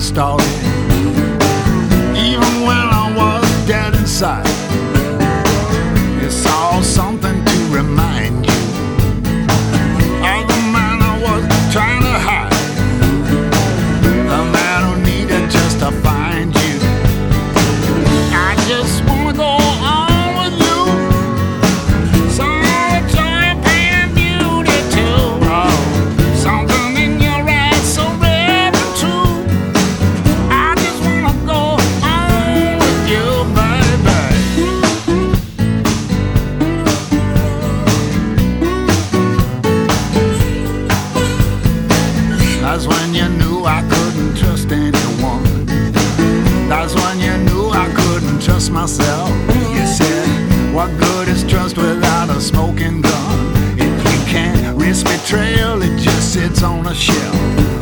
story. Even when I was dead inside, it's all something to remind you of the man I was trying to hide, the man who needed just to find you. I just wanna go on with you, some joy, pain, and beauty too. Oh, something in your eyes so rare and true. I just wanna go on with you, baby. That's when you knew I couldn't trust anyone. That's when you knew I couldn't trust myself. You said, what good is trust without a smoking gun? If you can't risk betrayal, it just sits on a shelf.